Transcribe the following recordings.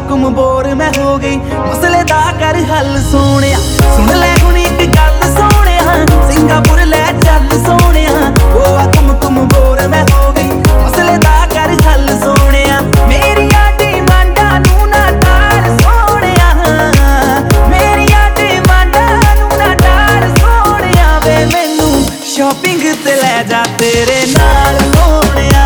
हुक्म बोर मैं हो गई मसले दा कर हल सोनिया सुन ले हुण इक गल सोनिया सिंगापुर ले चल सोनिया ओ हुक्म बोर मैं हो गई मसले दा कर हल सोनिया मेरिया डिमांडां नू ना टाल सोनिया मेरिया डिमांडां नू ना टाल सोनिया वे मैनू शॉपिंग ते ले जा तेरे नाल सोनिया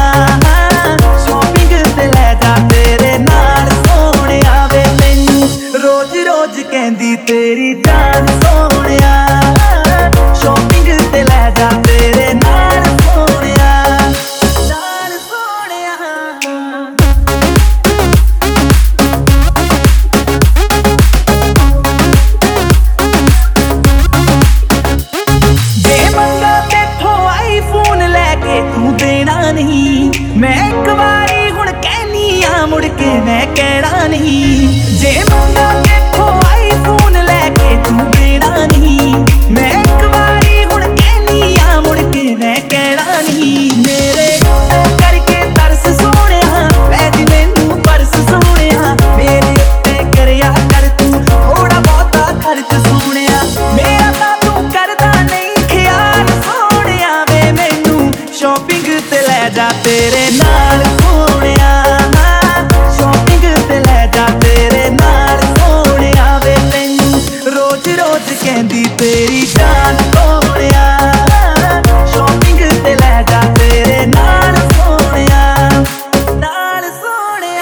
कहंदी तेरी जान सोनिया शॉपिंग ते ले जा तेरे नाल सोनिया नाल सोनिया जे मंगा तेथों आईफोन लेके तू देना नहीं मैं एक बारी हुण कहनी आ मुड़ के मैं कहना नहीं जे मंगा फोन लेके तू देना नहीं मैं एक बारी हुण कहनी आ मुड़ के मैं कहना नहीं मेरे करके तरस सोनिया वैज मैनू परस सोनिया मेरे उत्ते करया कर तू थोड़ा बहुता खर्च सोनिया मेरा तां तू करदा नहीं ख्याल सोनिया वे मैनू शॉपिंग ते ले जा तेरे नाल सोनिया शॉपिंग ते ले जा तेरे नाल कहंदी तेरी जान सोनिया शॉपिंग ते ले जा तेरे नाल सोनिया नाल सोनिया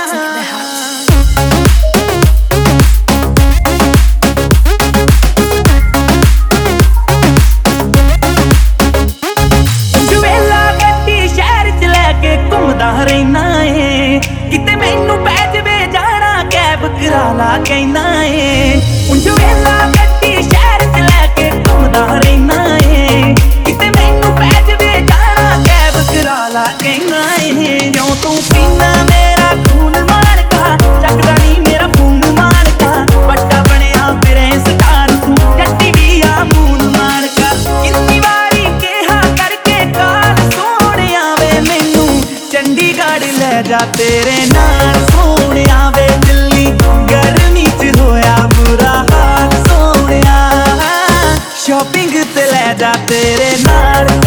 जुवेला गड्डी शहर च लैके घुमदा रहना है किते मैनू पै जवे जाना कैब करा ला कहना है जुवेला शहर च लैके घुमदा रहना है किते मैनू पै जवे जाना कैब करा ला कहना है जो तू पीना मेरा खून मारका चकदा नहीं मेरा खून मारका बट्टा बनिया फिरे स्टार तू जट्टी भी आ मून मारका कितनी बारी कहा करके काल सोनिया वे मैनू चंडीगढ़ ले जा तेरे नाल सोनिया वे दिल्ली गर्मी च होया बुरा हाल शॉपिंग ते ले जा तेरे नाल